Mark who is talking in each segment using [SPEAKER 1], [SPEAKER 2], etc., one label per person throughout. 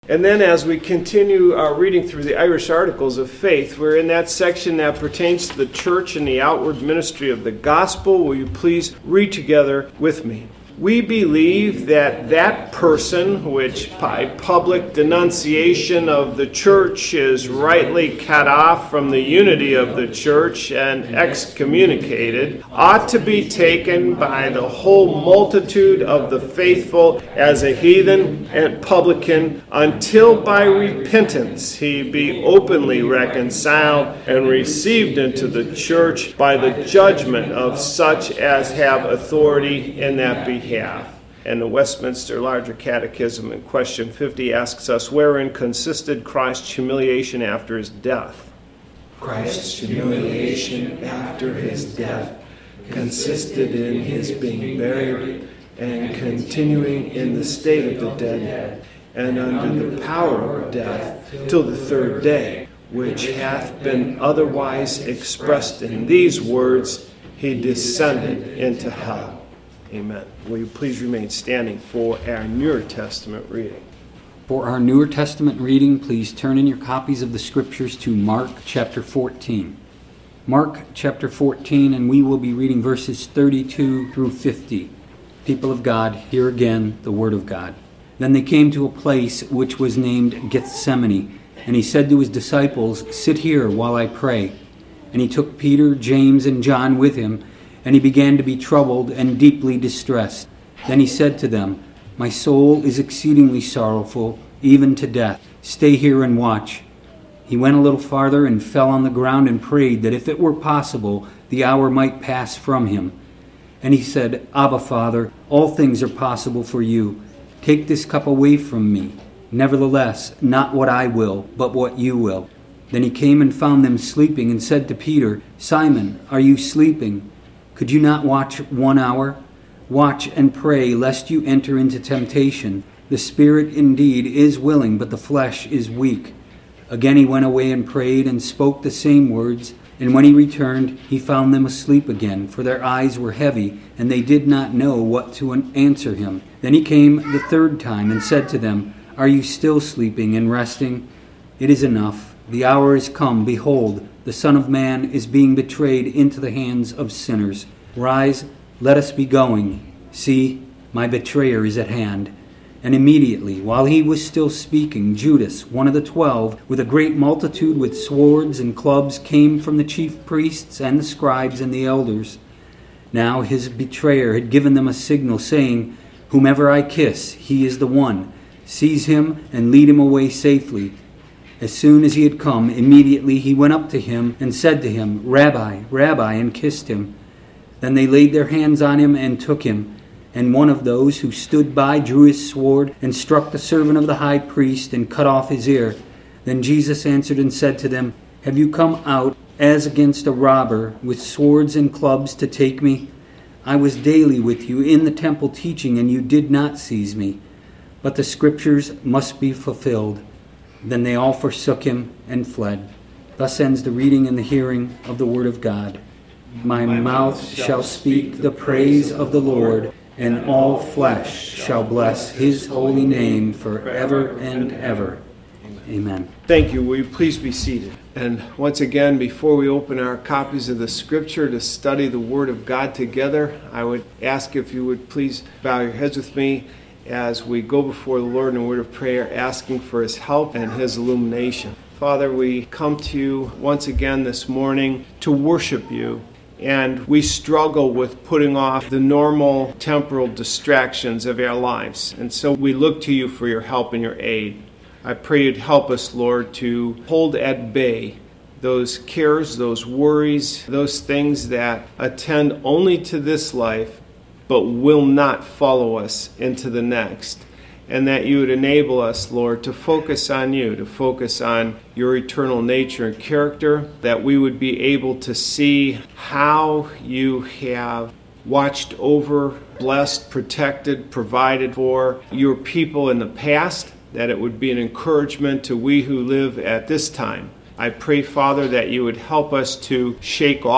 [SPEAKER 1] And then as we continue our reading through the Irish Articles of Faith, we're in that section that pertains to the church and the outward ministry of the gospel. Will you please read together with me? We believe that that person which by public denunciation of the church is rightly cut off from the unity of the church and excommunicated ought to be taken by the whole multitude of the faithful as a heathen and publican until by repentance he be openly reconciled and received into the church by the judgment of such as have authority in that behalf. And the Westminster Larger Catechism in question 50 asks us, wherein consisted Christ's humiliation after his death?
[SPEAKER 2] Christ's humiliation after his death consisted in his being buried and continuing in the state of the dead and under the power of death till the third day, which hath been otherwise expressed in these words, he descended into hell. Amen. Will you please remain standing for our Newer Testament reading?
[SPEAKER 3] For our Newer Testament reading, please turn in your copies of the Scriptures to Mark chapter 14. Mark chapter 14, and we will be reading verses 32 through 50. People of God, hear again the word of God. Then they came to a place which was named Gethsemane, and he said to his disciples, sit here while I pray. And he took Peter, James, and John with him, and he began to be troubled and deeply distressed. Then he said to them, my soul is exceedingly sorrowful, even to death. Stay here and watch. He went a little farther and fell on the ground and prayed that if it were possible, the hour might pass from him. And he said, Abba, Father, all things are possible for you. Take this cup away from me. Nevertheless, not what I will, but what you will. Then he came and found them sleeping and said to Peter, Simon, are you sleeping? Could you not watch 1 hour? Watch and pray, lest you enter into temptation. The spirit indeed is willing, but the flesh is weak. Again he went away and prayed and spoke the same words. And when he returned, he found them asleep again, for their eyes were heavy, and they did not know what to answer him. Then he came the third time and said to them, are you still sleeping and resting? It is enough. The hour is come. Behold, the Son of Man is being betrayed into the hands of sinners. Rise, let us be going. See, my betrayer is at hand. And immediately, while he was still speaking, Judas, one of the 12, with a great multitude with swords and clubs, came from the chief priests and the scribes and the elders. Now his betrayer had given them a signal, saying, whomever I kiss, he is the one. Seize him and lead him away safely. As soon as he had come, immediately he went up to him and said to him, Rabbi, Rabbi, and kissed him. Then they laid their hands on him and took him. And one of those who stood by drew his sword and struck the servant of the high priest and cut off his ear. Then Jesus answered and said to them, have you come out as against a robber with swords and clubs to take me? I was daily with you in the temple teaching, and you did not seize me. But the Scriptures must be fulfilled. Then they all forsook him and fled. Thus ends the reading and the hearing of the word of God. My mouth shall speak the praise of the Lord, and all flesh shall bless his holy name forever and ever. Amen.
[SPEAKER 1] Thank you. Will you please be seated? And once again, before we open our copies of the Scripture to study the Word of God together, I would ask if you would please bow your heads with me as we go before the Lord in a word of prayer, asking for his help and his illumination. Father, we come to you once again this morning to worship you, and we struggle with putting off the normal temporal distractions of our lives. And so we look to you for your help and your aid. I pray you'd help us, Lord, to hold at bay those cares, those worries, those things that attend only to this life but will not follow us into the next. And that you would enable us, Lord, to focus on you, to focus on your eternal nature and character, that we would be able to see how you have watched over, blessed, protected, provided for your people in the past, that it would be an encouragement to we who live at this time. I pray, Father, that you would help us to shake off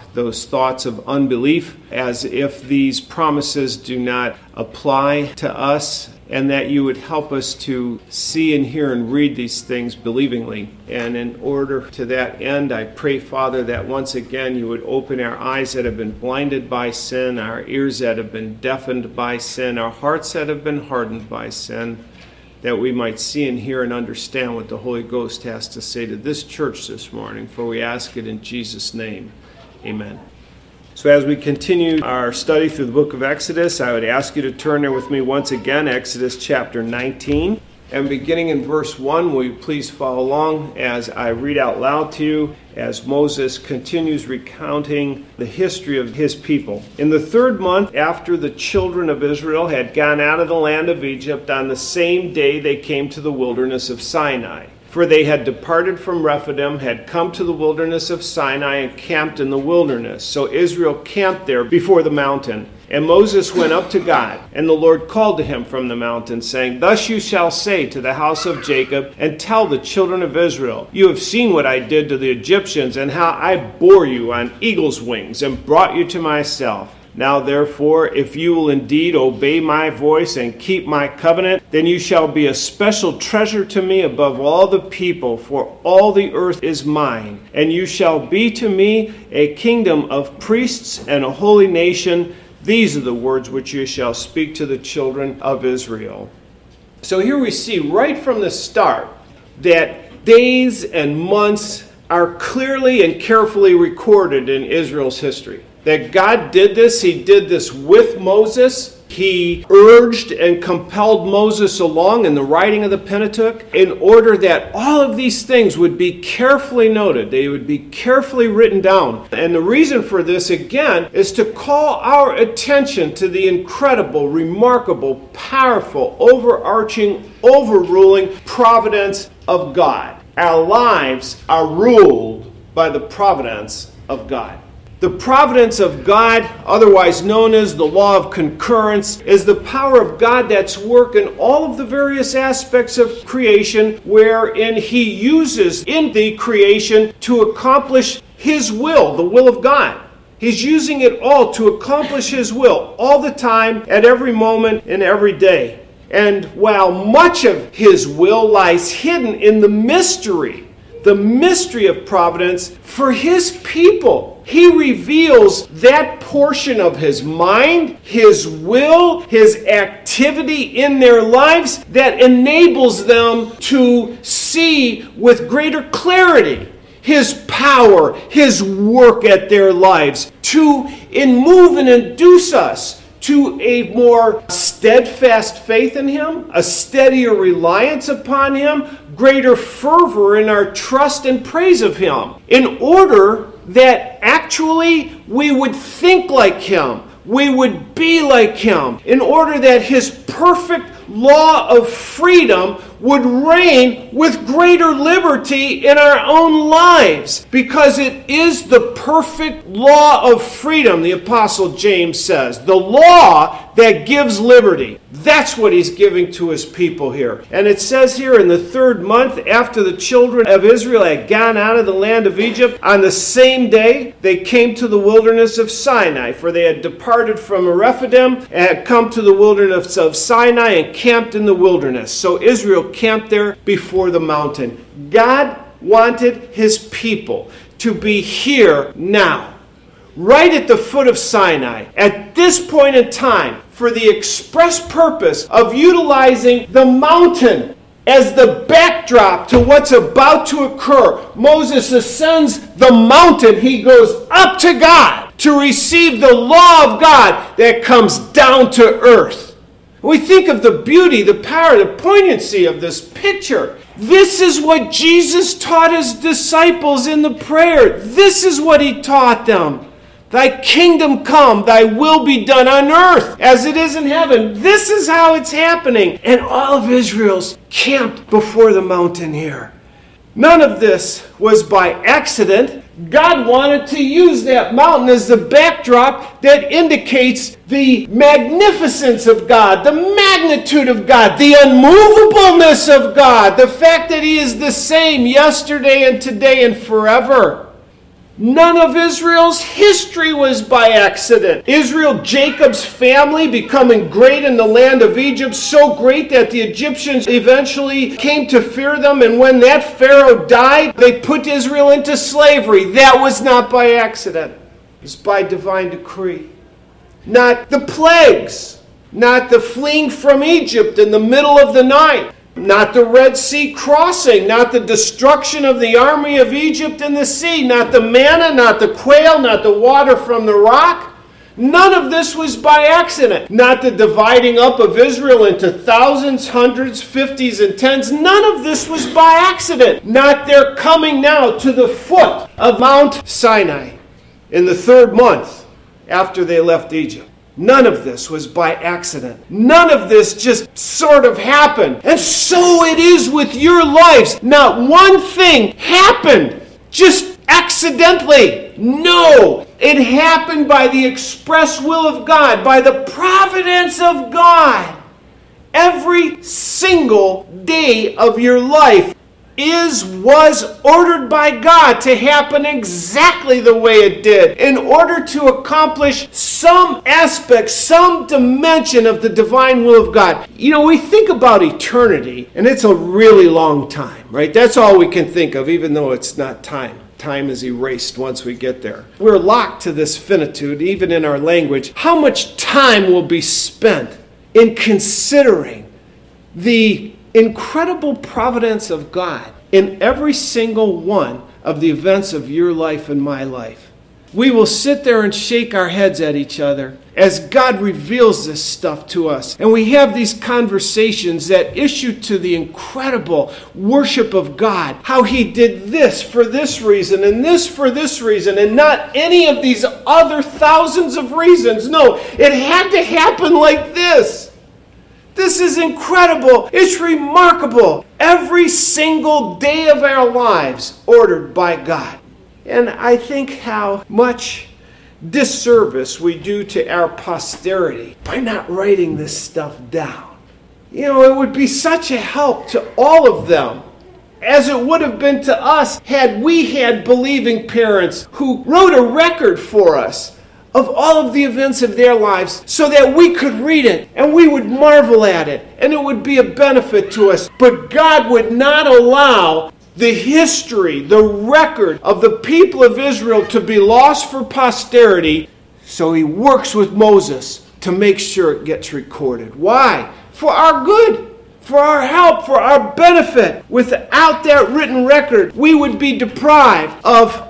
[SPEAKER 1] those thoughts of unbelief, as if these promises do not apply to us, and that you would help us to see and hear and read these things believingly. And in order to that end, I pray, Father, that once again you would open our eyes that have been blinded by sin, our ears that have been deafened by sin, our hearts that have been hardened by sin, that we might see and hear and understand what the Holy Ghost has to say to this church this morning, for we ask it in Jesus' name. Amen. So as we continue our study through the book of Exodus, I would ask you to turn there with me once again, Exodus chapter 19. And beginning in verse 1, will you please follow along as I read out loud to you as Moses continues recounting the history of his people. In the 3rd month after the children of Israel had gone out of the land of Egypt, on the same day they came to the wilderness of Sinai. For they had departed from Rephidim, had come to the wilderness of Sinai, and camped in the wilderness. So Israel camped there before the mountain. And Moses went up to God, and the Lord called to him from the mountain, saying, Thus you shall say to the house of Jacob, and tell the children of Israel, You have seen what I did to the Egyptians, and how I bore you on eagle's wings, and brought you to myself. Now therefore, if you will indeed obey my voice and keep my covenant, then you shall be a special treasure to me above all the people, for all the earth is mine. And you shall be to me a kingdom of priests and a holy nation. These are the words which you shall speak to the children of Israel. So here we see right from the start that days and months are clearly and carefully recorded in Israel's history. That God did this, he did this with Moses. He urged and compelled Moses along in the writing of the Pentateuch in order that all of these things would be carefully noted. They would be carefully written down. And the reason for this, again, is to call our attention to the incredible, remarkable, powerful, overarching, overruling providence of God. Our lives are ruled by the providence of God. The providence of God, otherwise known as the law of concurrence, is the power of God that's working all of the various aspects of creation wherein he uses in the creation to accomplish his will, the will of God. He's using it all to accomplish his will all the time, at every moment, and every day. And while much of his will lies hidden in the mystery of providence for his people, he reveals that portion of his mind, his will, his activity in their lives that enables them to see with greater clarity his power, his work at their lives, to move and induce us to a more steadfast faith in him, a steadier reliance upon him, greater fervor in our trust and praise of him, in order that actually we would think like him, we would be like him, in order that his perfect law of freedom would reign with greater liberty in our own lives, because it is the perfect law of freedom, the Apostle James says, the law that gives liberty. That's what he's giving to his people here. And it says here, in the 3rd month after the children of Israel had gone out of the land of Egypt, on the same day they came to the wilderness of Sinai, for they had departed from Rephidim and had come to the wilderness of Sinai and camped in the wilderness. So Israel camped there before the mountain. God wanted his people to be here now, right at the foot of Sinai, at this point in time, for the express purpose of utilizing the mountain as the backdrop to what's about to occur. Moses ascends the mountain. He goes up to God to receive the law of God that comes down to earth. We think of the beauty, the power, the poignancy of this picture. This is what Jesus taught his disciples in the prayer. This is what he taught them. Thy kingdom come, thy will be done on earth as it is in heaven. This is how it's happening. And all of Israel's camped before the mountain here. None of this was by accident. God wanted to use that mountain as the backdrop that indicates the magnificence of God, the magnitude of God, the unmovableness of God, the fact that he is the same yesterday and today and forever. None of Israel's history was by accident. Israel, Jacob's family, becoming great in the land of Egypt, so great that the Egyptians eventually came to fear them, and when that Pharaoh died, they put Israel into slavery. That was not by accident. It was by divine decree. Not the plagues, not the fleeing from Egypt in the middle of the night, not the Red Sea crossing, not the destruction of the army of Egypt in the sea, not the manna, not the quail, not the water from the rock. None of this was by accident. Not the dividing up of Israel into thousands, hundreds, fifties, and tens. None of this was by accident. Not their coming now to the foot of Mount Sinai in the 3rd month after they left Egypt. None of this was by accident. None of this just sort of happened. And so it is with your lives. Not one thing happened just accidentally. No, it happened by the express will of God, by the providence of God. Every single day of your life was ordered by God to happen exactly the way it did in order to accomplish some aspect, some dimension of the divine will of God. You know, we think about eternity, and it's a really long time, right? That's all we can think of, even though it's not time. Time is erased once we get there. We're locked to this finitude, even in our language. How much time will be spent in considering the incredible providence of God in every single one of the events of your life and my life? We will sit there and shake our heads at each other as God reveals this stuff to us. And we have these conversations that issue to the incredible worship of God. How He did this for this reason and this for this reason and not any of these other thousands of reasons. No, it had to happen like this. This is incredible. It's remarkable. Every single day of our lives ordered by God. And I think how much disservice we do to our posterity by not writing this stuff down. You know, it would be such a help to all of them, as it would have been to us had we had believing parents who wrote a record for us of all of the events of their lives so that we could read it and we would marvel at it and it would be a benefit to us. But God would not allow the history, the record of the people of Israel to be lost for posterity, so He works with Moses to make sure it gets recorded. Why? For our good, for our help, for our benefit. Without that written record, we would be deprived of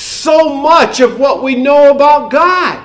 [SPEAKER 1] so much of what we know about God.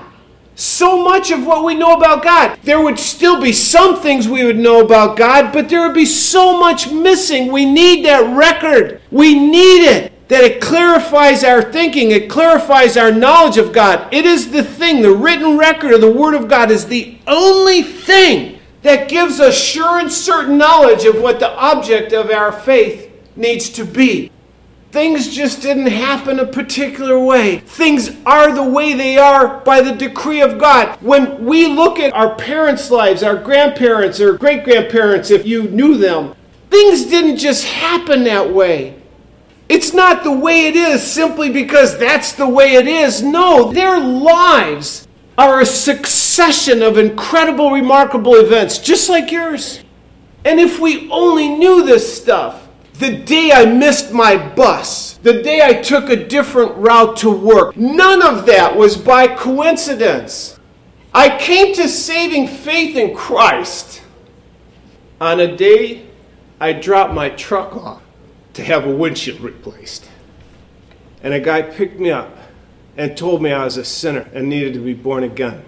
[SPEAKER 1] So much of what we know about God. There would still be some things we would know about God, but there would be so much missing. We need that record. We need it. That it clarifies our thinking. It clarifies our knowledge of God. It is the thing. The written record of the Word of God is the only thing that gives us sure and certain knowledge of what the object of our faith needs to be. Things just didn't happen a particular way. Things are the way they are by the decree of God. When we look at our parents' lives, our grandparents or great-grandparents, if you knew them, things didn't just happen that way. It's not the way it is simply because that's the way it is. No, their lives are a succession of incredible, remarkable events, just like yours. And if we only knew this stuff, the day I missed my bus, the day I took a different route to work, none of that was by coincidence. I came to saving faith in Christ on a day I dropped my truck off to have a windshield replaced. And a guy picked me up and told me I was a sinner and needed to be born again.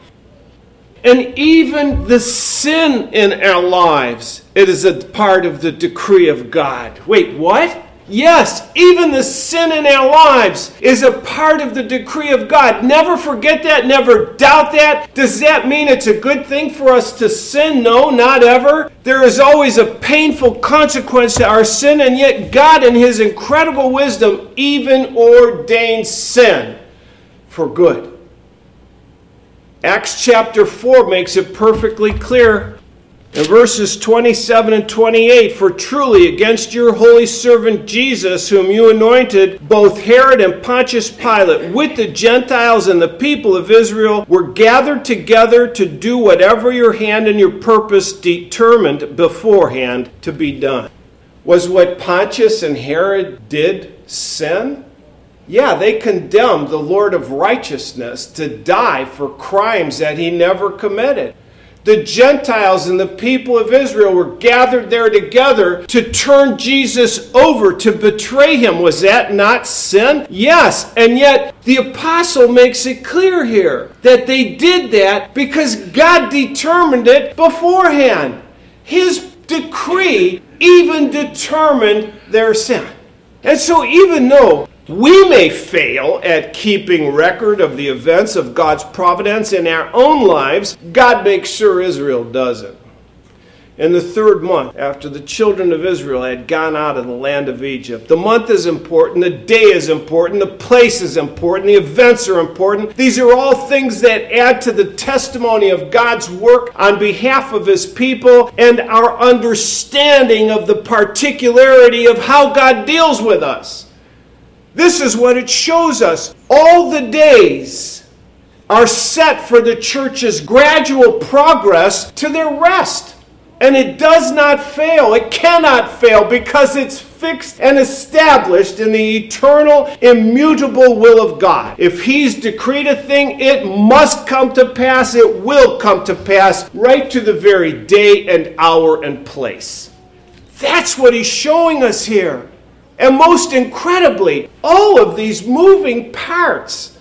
[SPEAKER 1] And even the sin in our lives, it is a part of the decree of God. Wait, what? Yes, even the sin in our lives is a part of the decree of God. Never forget that, never doubt that. Does that mean it's a good thing for us to sin? No, not ever. There is always a painful consequence to our sin, and yet God in His incredible wisdom even ordains sin for good. Acts chapter 4 makes it perfectly clear. In verses 27 and 28, for truly against your holy servant Jesus, whom you anointed, both Herod and Pontius Pilate, with the Gentiles and the people of Israel, were gathered together to do whatever your hand and your purpose determined beforehand to be done. Was what Pontius and Herod did sin? Yeah, they condemned the Lord of righteousness to die for crimes that he never committed. The Gentiles and the people of Israel were gathered there together to turn Jesus over, to betray him. Was that not sin? Yes, and yet the apostle makes it clear here that they did that because God determined it beforehand. His decree even determined their sin. And so even though we may fail at keeping record of the events of God's providence in our own lives, God makes sure Israel doesn't. In the 3rd month after the children of Israel had gone out of the land of Egypt, the month is important, the day is important, the place is important, the events are important. These are all things that add to the testimony of God's work on behalf of his people and our understanding of the particularity of how God deals with us. This is what it shows us. All the days are set for the church's gradual progress to their rest. And it does not fail. It cannot fail because it's fixed and established in the eternal, immutable will of God. If he's decreed a thing, it must come to pass. It will come to pass right to the very day and hour and place. That's what he's showing us here. And most incredibly, all of these moving parts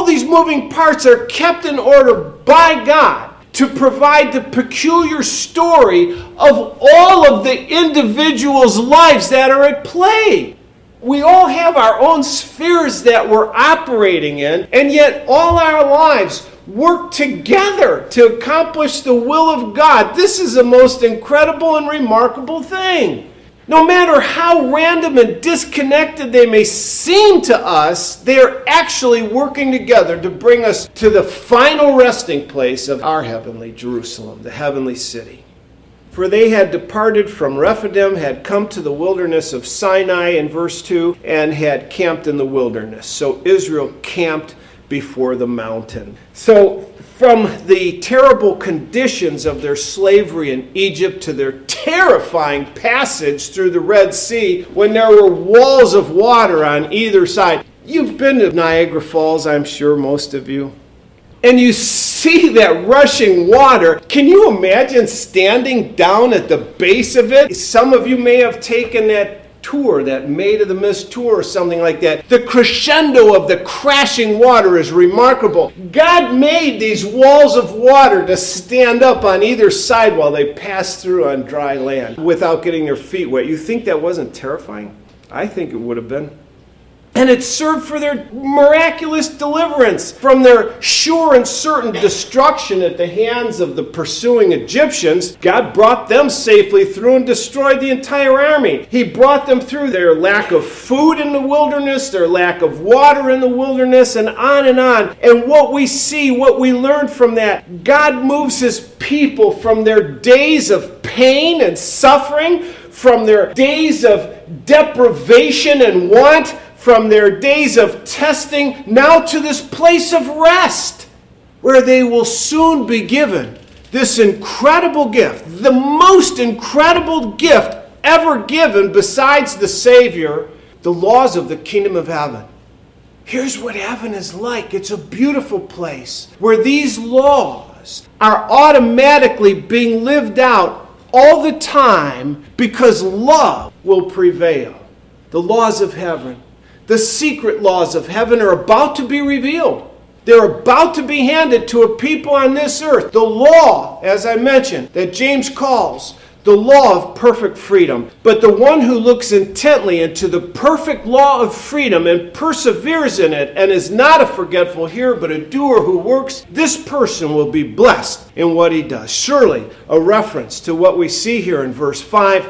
[SPEAKER 1] are kept in order by God to provide the peculiar story of all of the individuals' lives that are at play. We all have our own spheres that we're operating in, and yet all our lives work together to accomplish the will of God. This is the most incredible and remarkable thing. No matter how random and disconnected they may seem to us, they are actually working together to bring us to the final resting place of our heavenly Jerusalem, the heavenly city. For they had departed from Rephidim, had come to the wilderness of Sinai in verse 2, and had camped in the wilderness. So Israel camped before the mountain. So from the terrible conditions of their slavery in Egypt to their terrifying passage through the Red Sea when there were walls of water on either side. You've been to Niagara Falls, I'm sure, most of you. And you see that rushing water. Can you imagine standing down at the base of it? Some of you may have taken that tour, that Maid of the Mist tour or something like that. The crescendo of the crashing water is remarkable. God made these walls of water to stand up on either side while they pass through on dry land without getting their feet wet. You think that wasn't terrifying? I think it would have been. And it served for their miraculous deliverance from their sure and certain destruction at the hands of the pursuing Egyptians. God brought them safely through and destroyed the entire army. He brought them through their lack of food in the wilderness, their lack of water in the wilderness, and on and on. And what we see, what we learn from that, God moves his people from their days of pain and suffering, from their days of deprivation and want, from their days of testing, now to this place of rest, where they will soon be given this incredible gift, the most incredible gift ever given besides the Savior, the laws of the kingdom of heaven. Here's what heaven is like. It's a beautiful place where these laws are automatically being lived out all the time because love will prevail. The laws of heaven. The secret laws of heaven are about to be revealed. They're about to be handed to a people on this earth. The law, as I mentioned, that James calls the law of perfect freedom. But the one who looks intently into the perfect law of freedom and perseveres in it and is not a forgetful hearer but a doer who works, this person will be blessed in what he does. Surely a reference to what we see here in verse 5.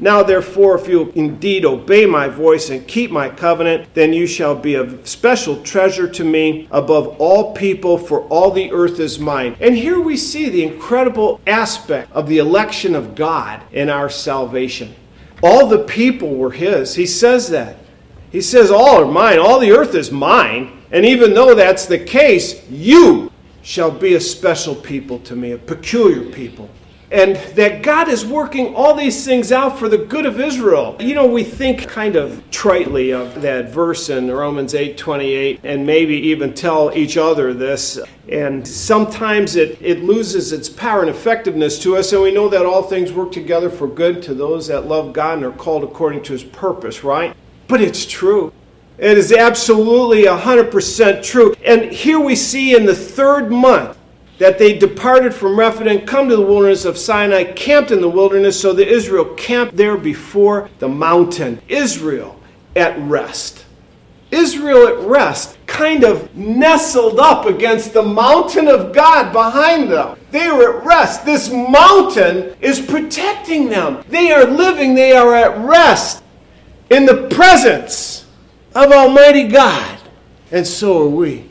[SPEAKER 1] Now therefore, if you indeed obey my voice and keep my covenant, then you shall be a special treasure to me above all people, for all the earth is mine. And here we see the incredible aspect of the election of God in our salvation. All the people were his. He says that. He says, all are mine. All the earth is mine. And even though that's the case, you shall be a special people to me, a peculiar people. And that God is working all these things out for the good of Israel. You know, we think kind of tritely of that verse in Romans 8:28, and maybe even tell each other this. And sometimes it loses its power and effectiveness to us, and we know that all things work together for good to those that love God and are called according to his purpose, right? But it's true. It is absolutely 100% true. And here we see in the 3rd month, that they departed from Rephidim, come to the wilderness of Sinai, camped in the wilderness, so that Israel camped there before the mountain. Israel at rest. Israel at rest, kind of nestled up against the mountain of God behind them. They were at rest. This mountain is protecting them. They are living, they are at rest in the presence of Almighty God. And so are we.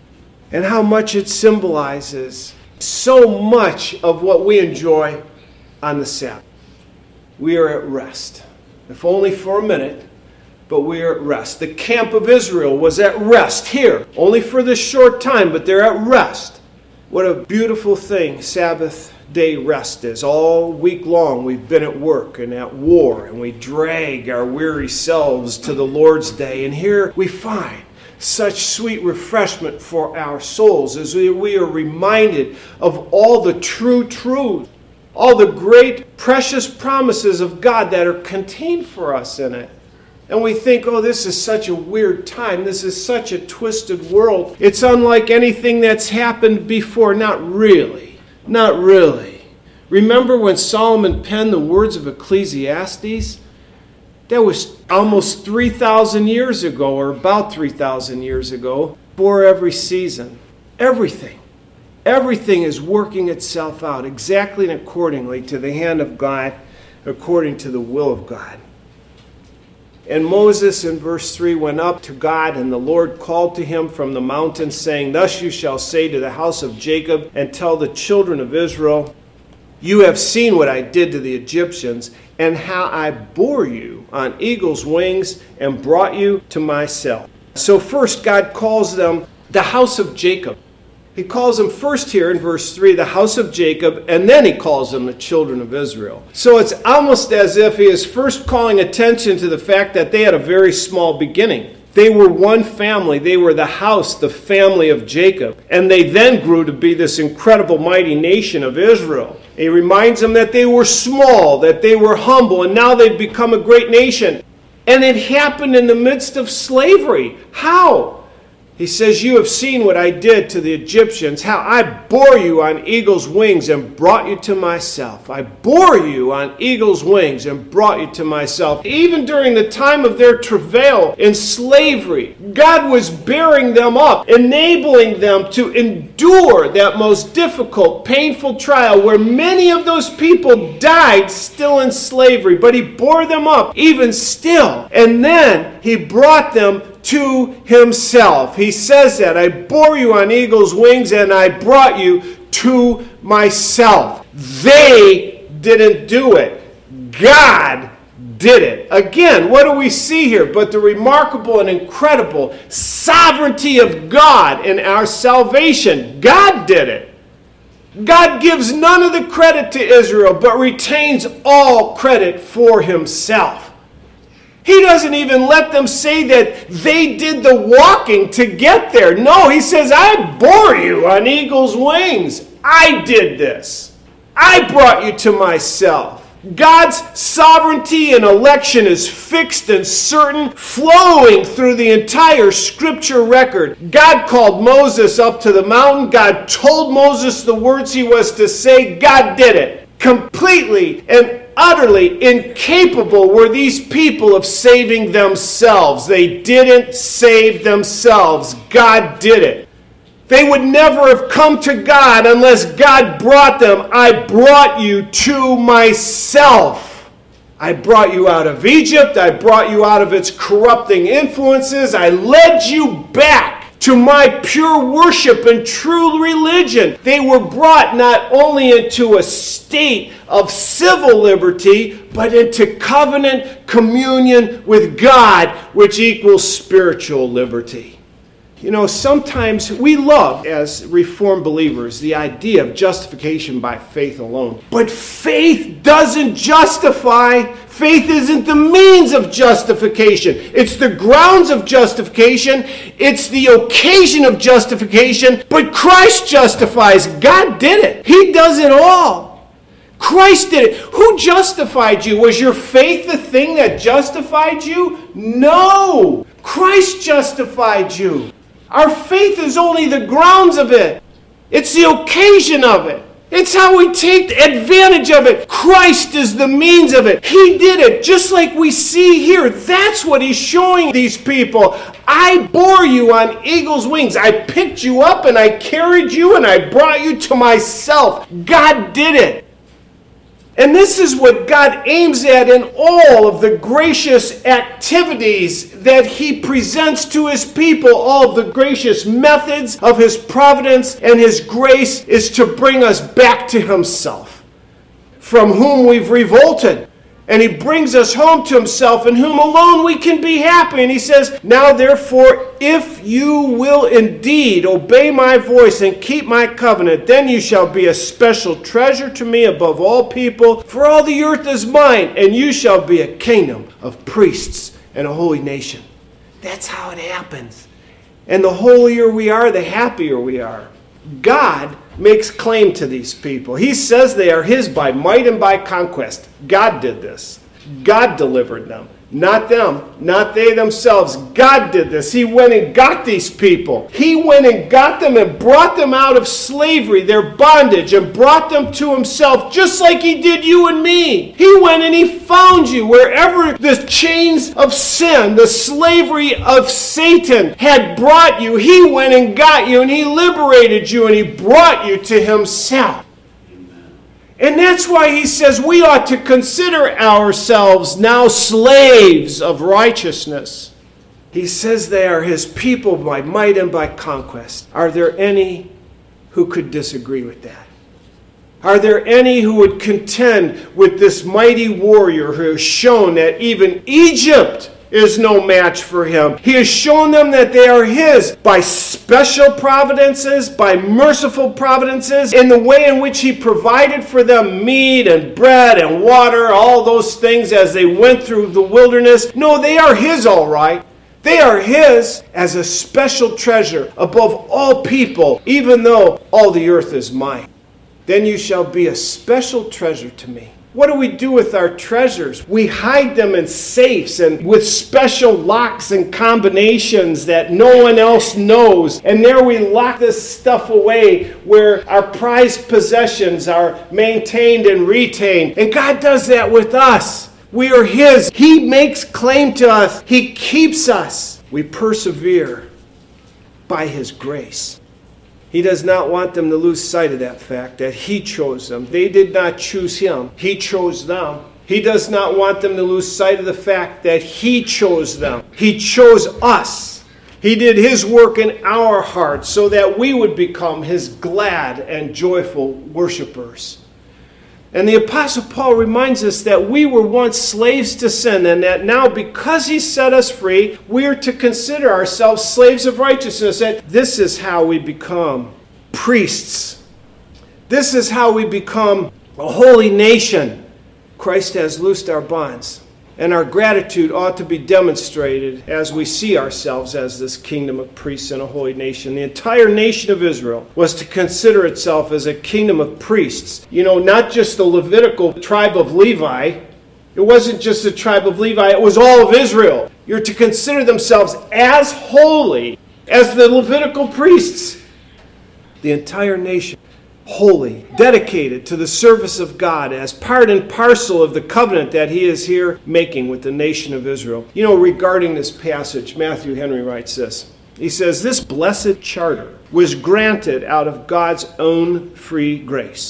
[SPEAKER 1] And how much it symbolizes so much of what we enjoy on the Sabbath. We are at rest, if only for a minute, but we are at rest. The camp of Israel was at rest here, only for this short time, but they're at rest. What a beautiful thing Sabbath day rest is. All week long we've been at work and at war, and we drag our weary selves to the Lord's day, and here we find such sweet refreshment for our souls as we are reminded of all the true truths, all the great precious promises of God that are contained for us in it. And we think, oh, this is such a weird time. This is such a twisted world. It's unlike anything that's happened before. Not really. Not really. Remember when Solomon penned the words of Ecclesiastes? That was almost 3,000 years ago, or about 3,000 years ago, for every season. Everything. Everything is working itself out exactly and accordingly to the hand of God, according to the will of God. And Moses, in verse 3, went up to God, and the Lord called to him from the mountain, saying, Thus you shall say to the house of Jacob, and tell the children of Israel, You have seen what I did to the Egyptians, and how I bore you on eagle's wings and brought you to myself. So first God calls them the house of Jacob. He calls them first here in verse 3, the house of Jacob, and then he calls them the children of Israel. So it's almost as if he is first calling attention to the fact that they had a very small beginning. They were one family. They were the house, the family of Jacob. And they then grew to be this incredible, mighty nation of Israel. He reminds them that they were small, that they were humble, and now they've become a great nation. And it happened in the midst of slavery. How? He says, You have seen what I did to the Egyptians, how I bore you on eagle's wings and brought you to myself. I bore you on eagle's wings and brought you to myself. Even during the time of their travail in slavery, God was bearing them up, enabling them to endure that most difficult, painful trial where many of those people died still in slavery. But he bore them up even still. And then he brought them to himself. He says that, I bore you on eagle's wings and I brought you to myself. They didn't do it. God did it. Again, what do we see here but the remarkable and incredible sovereignty of God in our salvation? God did it. God gives none of the credit to Israel but retains all credit for himself. He doesn't even let them say that they did the walking to get there. No, he says, I bore you on eagle's wings. I did this. I brought you to myself. God's sovereignty and election is fixed and certain, flowing through the entire scripture record. God called Moses up to the mountain. God told Moses the words he was to say. God did it. Completely and utterly incapable were these people of saving themselves. They didn't save themselves. God did it. They would never have come to God unless God brought them. I brought you to myself. I brought you out of Egypt. I brought you out of its corrupting influences. I led you back to my pure worship and true religion. They were brought not only into a state of civil liberty, but into covenant communion with God, which equals spiritual liberty. You know, sometimes we love, as Reformed believers, the idea of justification by faith alone. But faith doesn't justify. Faith isn't the means of justification. It's the grounds of justification. It's the occasion of justification. But Christ justifies. God did it. He does it all. Christ did it. Who justified you? Was your faith the thing that justified you? No. Christ justified you. Our faith is only the grounds of it. It's the occasion of it. It's how we take advantage of it. Christ is the means of it. He did it, just like we see here. That's what he's showing these people. I bore you on eagle's wings. I picked you up and I carried you and I brought you to myself. God did it. And this is what God aims at in all of the gracious activities that he presents to his people. All of the gracious methods of his providence and his grace is to bring us back to himself, from whom we've revolted. And he brings us home to himself, in whom alone we can be happy. And he says, now therefore, if you will indeed obey my voice and keep my covenant, then you shall be a special treasure to me above all people, for all the earth is mine, and you shall be a kingdom of priests and a holy nation. That's how it happens. And the holier we are, the happier we are. God makes claim to these people. He says they are his by might and by conquest. God did this. God delivered them. Not them, not they themselves. God did this. He went and got these people. He went and got them and brought them out of slavery, their bondage, and brought them to himself, just like he did you and me. He went and he found you wherever the chains of sin, the slavery of Satan had brought you. He went and got you and he liberated you and he brought you to himself. And that's why he says we ought to consider ourselves now slaves of righteousness. He says they are his people by might and by conquest. Are there any who could disagree with that? Are there any who would contend with this mighty warrior who has shown that even Egypt is no match for him? He has shown them that they are his by special providences, by merciful providences, in the way in which he provided for them meat and bread and water, all those things as they went through the wilderness. No, they are his all right. They are his as a special treasure above all people, even though all the earth is mine. Then you shall be a special treasure to me. What do we do with our treasures? We hide them in safes and with special locks and combinations that no one else knows. And there we lock this stuff away where our prized possessions are maintained and retained. And God does that with us. We are his. He makes claim to us. He keeps us. We persevere by his grace. He does not want them to lose sight of that fact, that he chose them. They did not choose him. He chose them. He does not want them to lose sight of the fact that he chose them. He chose us. He did his work in our hearts so that we would become his glad and joyful worshipers. And the Apostle Paul reminds us that we were once slaves to sin, and that now, because he set us free, we are to consider ourselves slaves of righteousness. That this is how we become priests. This is how we become a holy nation. Christ has loosed our bonds. And our gratitude ought to be demonstrated as we see ourselves as this kingdom of priests and a holy nation. The entire nation of Israel was to consider itself as a kingdom of priests. You know, not just the Levitical tribe of Levi. It wasn't just the tribe of Levi. It was all of Israel. You're to consider themselves as holy as the Levitical priests. The entire nation. Holy, dedicated to the service of God as part and parcel of the covenant that he is here making with the nation of Israel. You know, regarding this passage, Matthew Henry writes this. He says, this blessed charter was granted out of God's own free grace.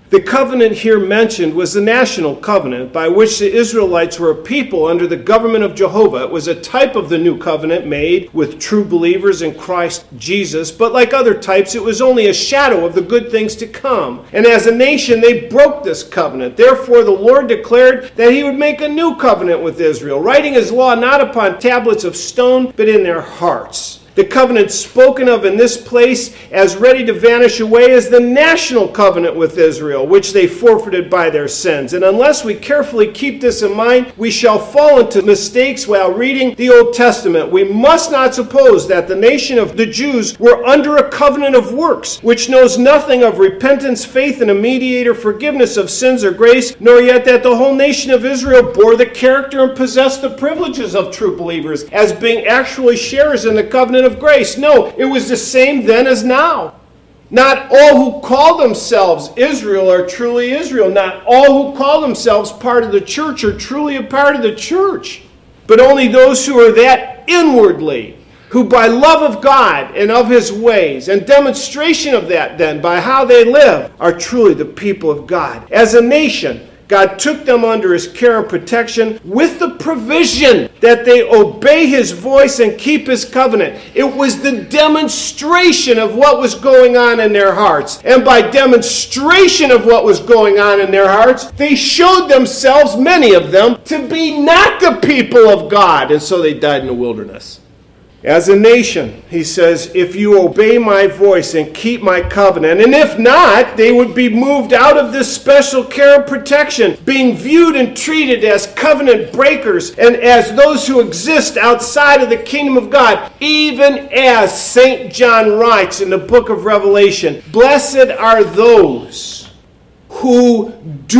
[SPEAKER 1] The covenant here mentioned was the national covenant by which the Israelites were a people under the government of Jehovah. It was a type of the new covenant made with true believers in Christ Jesus, but like other types, it was only a shadow of the good things to come. And as a nation, they broke this covenant. Therefore, the Lord declared that he would make a new covenant with Israel, writing his law not upon tablets of stone, but in their hearts. The covenant spoken of in this place as ready to vanish away is the national covenant with Israel, which they forfeited by their sins. And unless we carefully keep this in mind, we shall fall into mistakes while reading the Old Testament. We must not suppose that the nation of the Jews were under a covenant of works, which knows nothing of repentance, faith in a mediator, forgiveness of sins or grace, nor yet that the whole nation of Israel bore the character and possessed the privileges of true believers, as being actually sharers in the covenant of grace. No, it was the same then as now. Not all who call themselves Israel are truly Israel. Not all who call themselves part of the church are truly a part of the church. But only those who are that inwardly, who by love of God and of his ways, and demonstration of that then by how they live, are truly the people of God. As a nation, God took them under his care and protection with the provision that they obey his voice and keep his covenant. It was the demonstration of what was going on in their hearts. And by demonstration of what was going on in their hearts, they showed themselves, many of them, to be not the people of God. And so they died in the wilderness. As a nation, he says, if you obey my voice and keep my covenant, and if not, they would be moved out of this special care and protection, being viewed and treated as covenant breakers and as those who exist outside of the kingdom of God, even as St. John writes in the book of Revelation, blessed are those who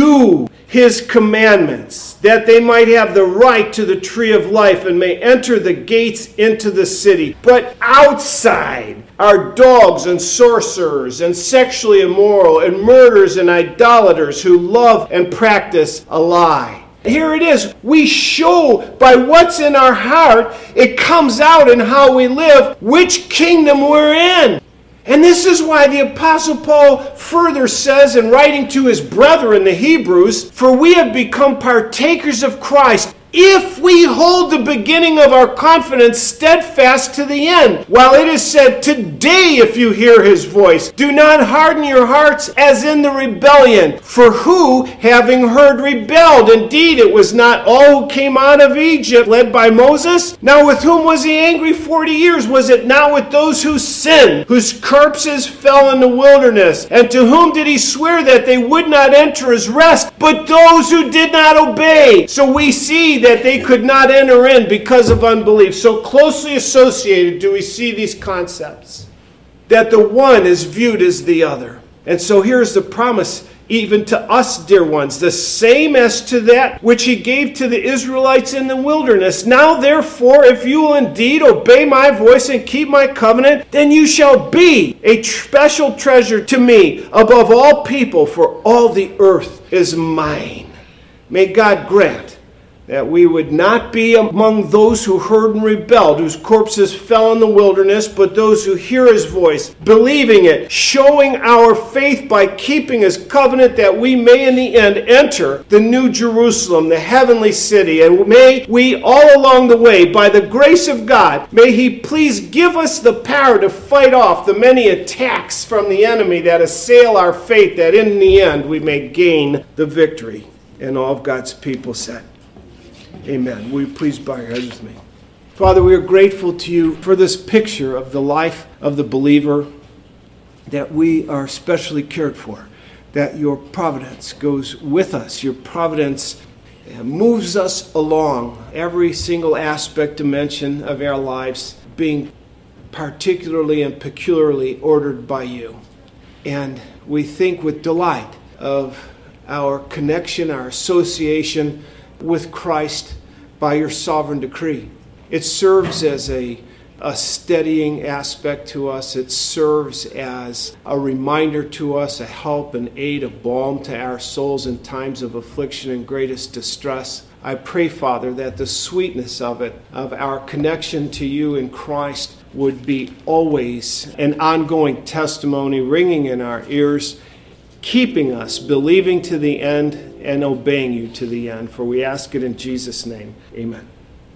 [SPEAKER 1] do his commandments, that they might have the right to the tree of life and may enter the gates into the city. But outside are dogs and sorcerers and sexually immoral and murderers and idolaters who love and practice a lie. Here it is. We show by what's in our heart, it comes out in how we live, which kingdom we're in. And this is why the Apostle Paul further says in writing to his brethren, the Hebrews, for we have become partakers of Christ, if we hold the beginning of our confidence steadfast to the end. While it is said, today if you hear his voice, do not harden your hearts as in the rebellion. For who, having heard, rebelled? Indeed, it was not all who came out of Egypt, led by Moses. Now with whom was he angry 40 years? Was it not with those who sinned, whose corpses fell in the wilderness? And to whom did he swear that they would not enter his rest? But those who did not obey. So we see that they could not enter in because of unbelief. So closely associated do we see these concepts, that the one is viewed as the other. And so here's the promise even to us, dear ones, the same as to that which he gave to the Israelites in the wilderness. Now therefore, if you will indeed obey my voice and keep my covenant, then you shall be a special treasure to me above all people, for all the earth is mine. May God grant that we would not be among those who heard and rebelled, whose corpses fell in the wilderness, but those who hear his voice, believing it, showing our faith by keeping his covenant, that we may in the end enter the new Jerusalem, the heavenly city. And may we all along the way, by the grace of God, may he please give us the power to fight off the many attacks from the enemy that assail our faith, that in the end we may gain the victory. And all of God's people said, amen. Will you please bow your heads with me? Father, we are grateful to you for this picture of the life of the believer, that we are specially cared for, that your providence goes with us. Your providence moves us along every single aspect, dimension of our lives, being particularly and peculiarly ordered by you. And we think with delight of our connection, our association with Christ by your sovereign decree. It serves as a steadying aspect to us. It serves as a reminder to us, a help and aid, a balm to our souls in times of affliction and greatest distress. I pray, Father, that the sweetness of it, of our connection to you in Christ, would be always an ongoing testimony ringing in our ears, keeping us, believing to the end, and obeying you to the end. For we ask it in Jesus' name. Amen.